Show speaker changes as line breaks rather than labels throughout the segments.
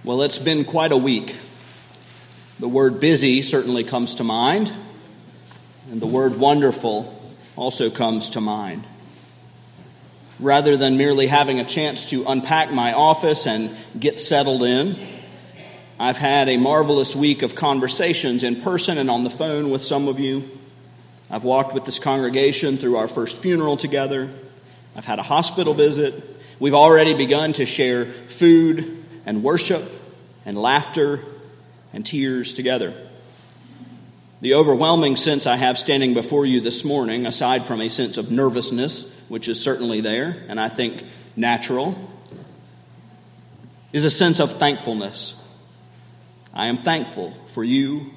Well, it's been quite a week. The word busy certainly comes to mind, and the word wonderful also comes to mind. Rather than merely having a chance to unpack my office and get settled in, I've had a marvelous week of conversations in person and on the phone with some of you. I've walked with this congregation through our first funeral together. I've had a hospital visit. We've already begun to share food and worship and laughter and tears together. The overwhelming sense I have standing before you this morning, aside from a sense of nervousness, which is certainly there, and I think natural, is a sense of thankfulness. I am thankful for you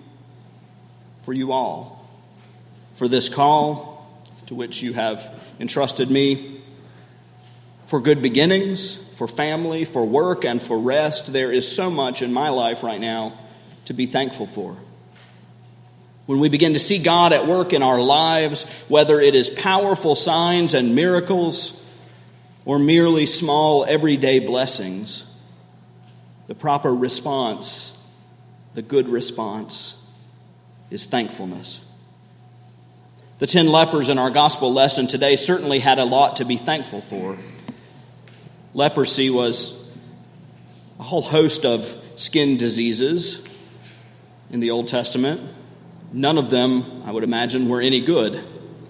all, for this call to which you have entrusted me, for good beginnings, for family, for work, and for rest. There is so much in my life right now to be thankful for. When we begin to see God at work in our lives, whether it is powerful signs and miracles or merely small everyday blessings, the proper response, the good response, is thankfulness. The 10 lepers in our gospel lesson today certainly had a lot to be thankful for. Leprosy was a whole host of skin diseases in the Old Testament. None of them, I would imagine, were any good.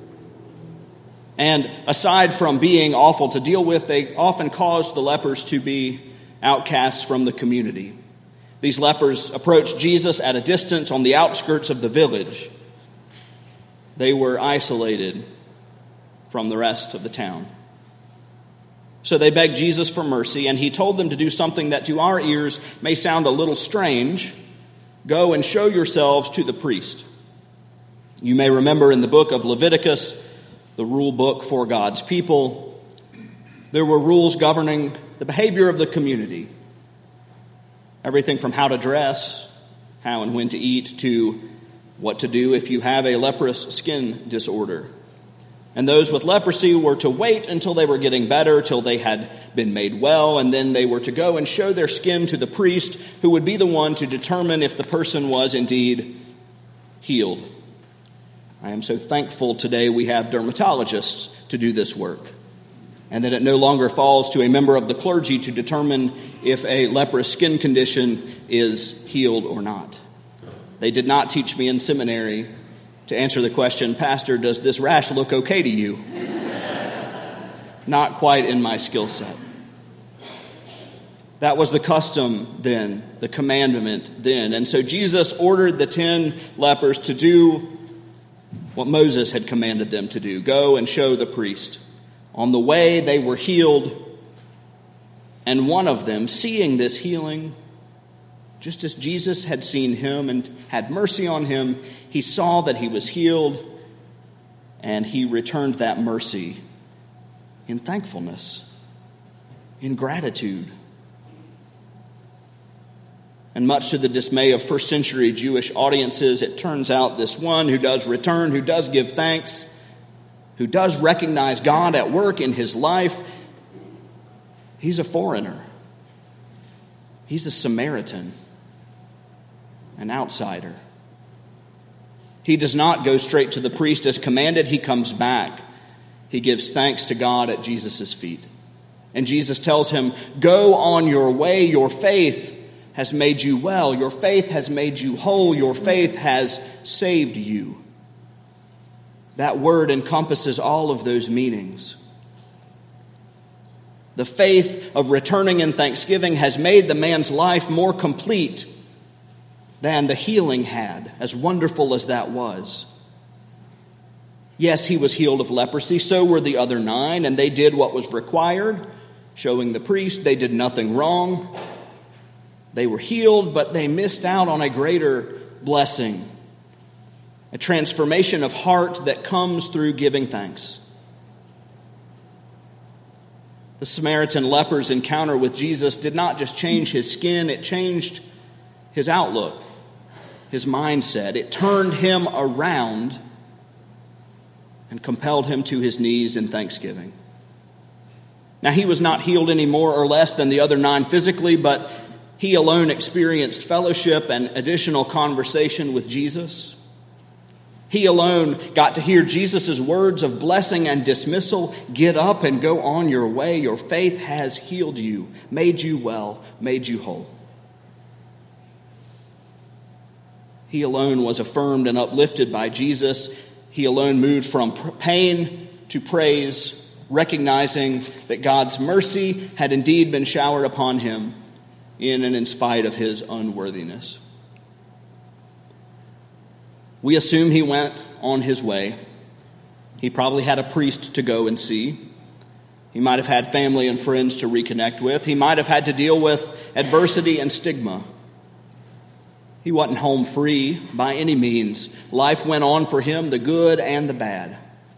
And aside from being awful to deal with, they often caused the lepers to be outcasts from the community. These lepers approached Jesus at a distance on the outskirts of the village. They were isolated from the rest of the town. So they begged Jesus for mercy, and he told them to do something that to our ears may sound a little strange. Go and show yourselves to the priest. You may remember in the book of Leviticus, the rule book for God's people, there were rules governing the behavior of the community. Everything from how to dress, how and when to eat, to what to do if you have a leprous skin disorder. And those with leprosy were to wait until they were getting better, till they had been made well, and then they were to go and show their skin to the priest, who would be the one to determine if the person was indeed healed. I am so thankful today we have dermatologists to do this work, and that it no longer falls to a member of the clergy to determine if a leprous skin condition is healed or not. They did not teach me in seminary to answer the question, Pastor, does this rash look okay to you? Not quite in my skill set. That was the custom then, the commandment then. And so Jesus ordered the 10 lepers to do what Moses had commanded them to do. Go and show the priest. On the way, they were healed. And one of them, seeing this healing, just as Jesus had seen him and had mercy on him, he saw that he was healed, and he returned that mercy in thankfulness, in gratitude. And much to the dismay of first century Jewish audiences, it turns out this one who does return, who does give thanks, who does recognize God at work in his life, he's a foreigner. He's a Samaritan, an outsider. He does not go straight to the priest as commanded. He comes back. He gives thanks to God at Jesus' feet. And Jesus tells him, go on your way. Your faith has made you well. Your faith has made you whole. Your faith has saved you. That word encompasses all of those meanings. The faith of returning in thanksgiving has made the man's life more complete than the healing had, as wonderful as that was. Yes, he was healed of leprosy, so were the other 9, and they did what was required, showing the priest they did nothing wrong. They were healed, but they missed out on a greater blessing, a transformation of heart that comes through giving thanks. The Samaritan leper's encounter with Jesus did not just change his skin, it changed his outlook, his mindset. It turned him around and compelled him to his knees in thanksgiving. Now, he was not healed any more or less than the other 9 physically, but He alone experienced fellowship and additional conversation with Jesus. He alone got to hear Jesus' words of blessing and dismissal. Get up and go on your way. Your faith has healed you, made you well, made you whole. He alone was affirmed and uplifted by Jesus. He alone moved from pain to praise, recognizing that God's mercy had indeed been showered upon him in and in spite of his unworthiness. We assume he went on his way. He probably had a priest to go and see. He might have had family and friends to reconnect with. He might have had to deal with adversity and stigma. He wasn't home free by any means. Life went on for him, the good and the bad.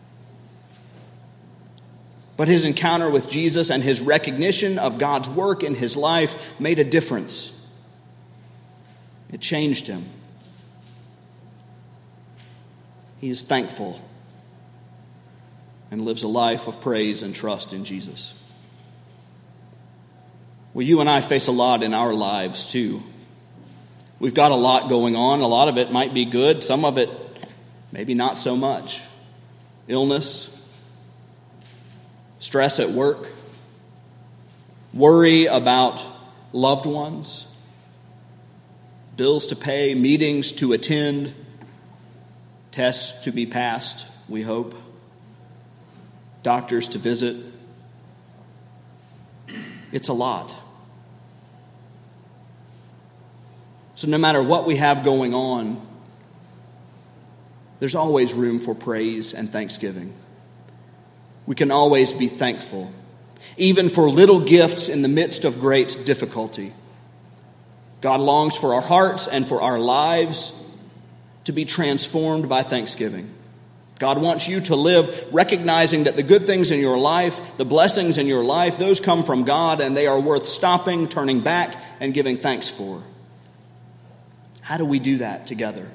But his encounter with Jesus and his recognition of God's work in his life made a difference. It changed him. He is thankful and lives a life of praise and trust in Jesus. Well, you and I face a lot in our lives too. We've got a lot going on. A lot of it might be good. Some of it maybe not so much. Illness, stress at work, worry about loved ones, bills to pay, meetings to attend, tests to be passed, we hope, doctors to visit. It's a lot. So no matter what we have going on, there's always room for praise and thanksgiving. We can always be thankful, even for little gifts in the midst of great difficulty. God longs for our hearts and for our lives to be transformed by thanksgiving. God wants you to live recognizing that the good things in your life, the blessings in your life, those come from God and they are worth stopping, turning back, and giving thanks for. How do we do that together?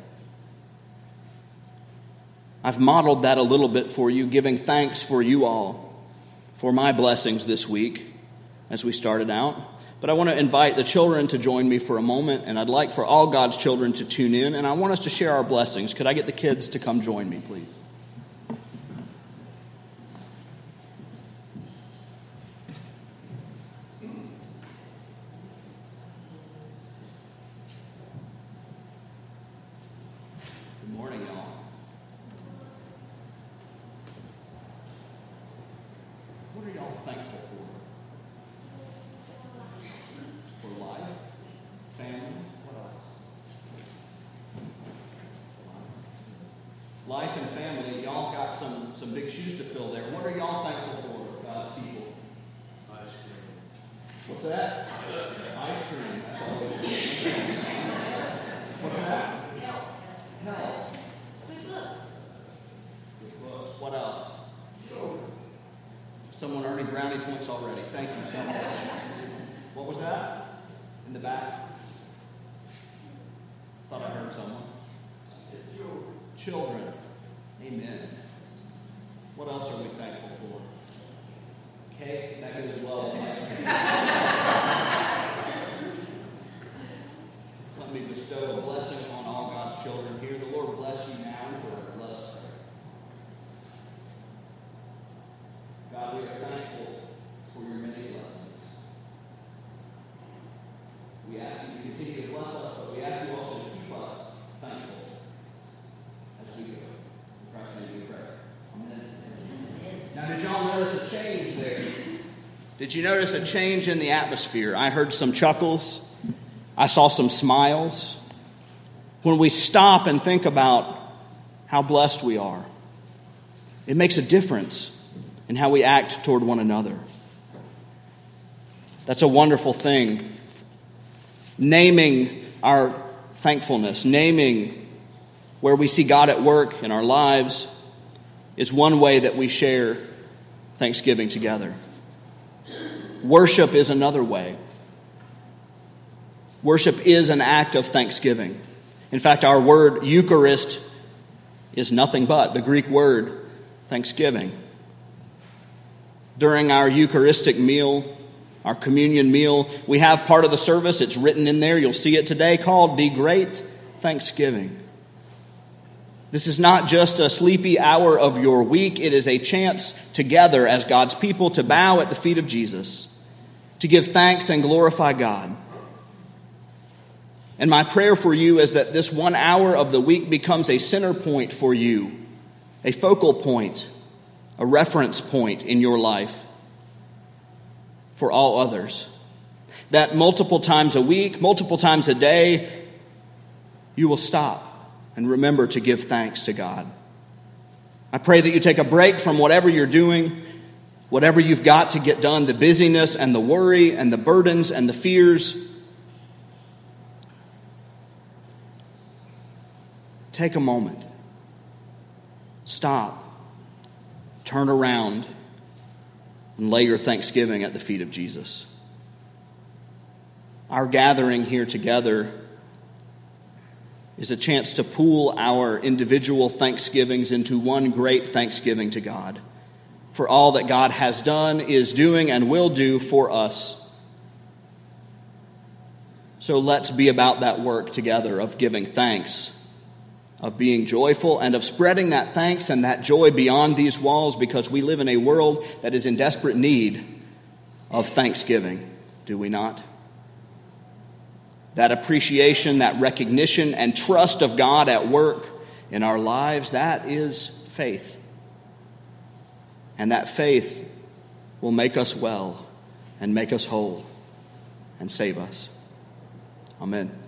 I've modeled that a little bit for you, giving thanks for you all, for my blessings this week as we started out. But I want to invite the children to join me for a moment, and I'd like for all God's children to tune in, and I want us to share our blessings. Could I get the kids to come join me, please? Good morning, y'all. What are y'all thankful for? For life, family, what else? Life and family, y'all got some big shoes to fill there. What are y'all thankful for, God's people?
Ice cream.
What's that? Ice cream. That's always good. What's that? Health.
Good looks.
Good books. What else? Someone earning brownie points already. Thank you so much. What was that? In the back? Thought I heard someone. Children. Amen. What else are we thankful for? Cake? That goes well with ice cream. Let me bestow a blessing on all God's children here. The Lord bless you now and forever. Let us pray. God, we are thankful for your many blessings. We ask you to continue to bless us, but we ask you also to keep us thankful as we go. In Christ's name we pray. Amen. Now, did y'all notice a change there? Did you notice a change in the atmosphere? I heard some chuckles. I saw some smiles. When we stop and think about how blessed we are, it makes a difference in how we act toward one another. That's a wonderful thing. Naming our thankfulness, naming where we see God at work in our lives is one way that we share Thanksgiving together. Worship is another way. Worship is an act of thanksgiving. In fact, our word Eucharist is nothing but the Greek word thanksgiving. During our Eucharistic meal, our communion meal. We have part of the service, it's written in there, you'll see it today, called The Great Thanksgiving. This is not just a sleepy hour of your week. It is a chance together as God's people to bow at the feet of Jesus, to give thanks and glorify God. And my prayer for you is that this 1 hour of the week becomes a center point for you, a focal point, a reference point in your life for all others. That multiple times a week, multiple times a day, you will stop and remember to give thanks to God. I pray that you take a break from whatever you're doing, whatever you've got to get done, the busyness and the worry and the burdens and the fears. Take a moment. Stop. Turn around and lay your thanksgiving at the feet of Jesus. Our gathering here together is a chance to pool our individual thanksgivings into one great thanksgiving to God for all that God has done, is doing, and will do for us. So let's be about that work together of giving thanks, of being joyful, and of spreading that thanks and that joy beyond these walls, because we live in a world that is in desperate need of thanksgiving, do we not? That appreciation, that recognition and trust of God at work in our lives, that is faith. And that faith will make us well and make us whole and save us. Amen.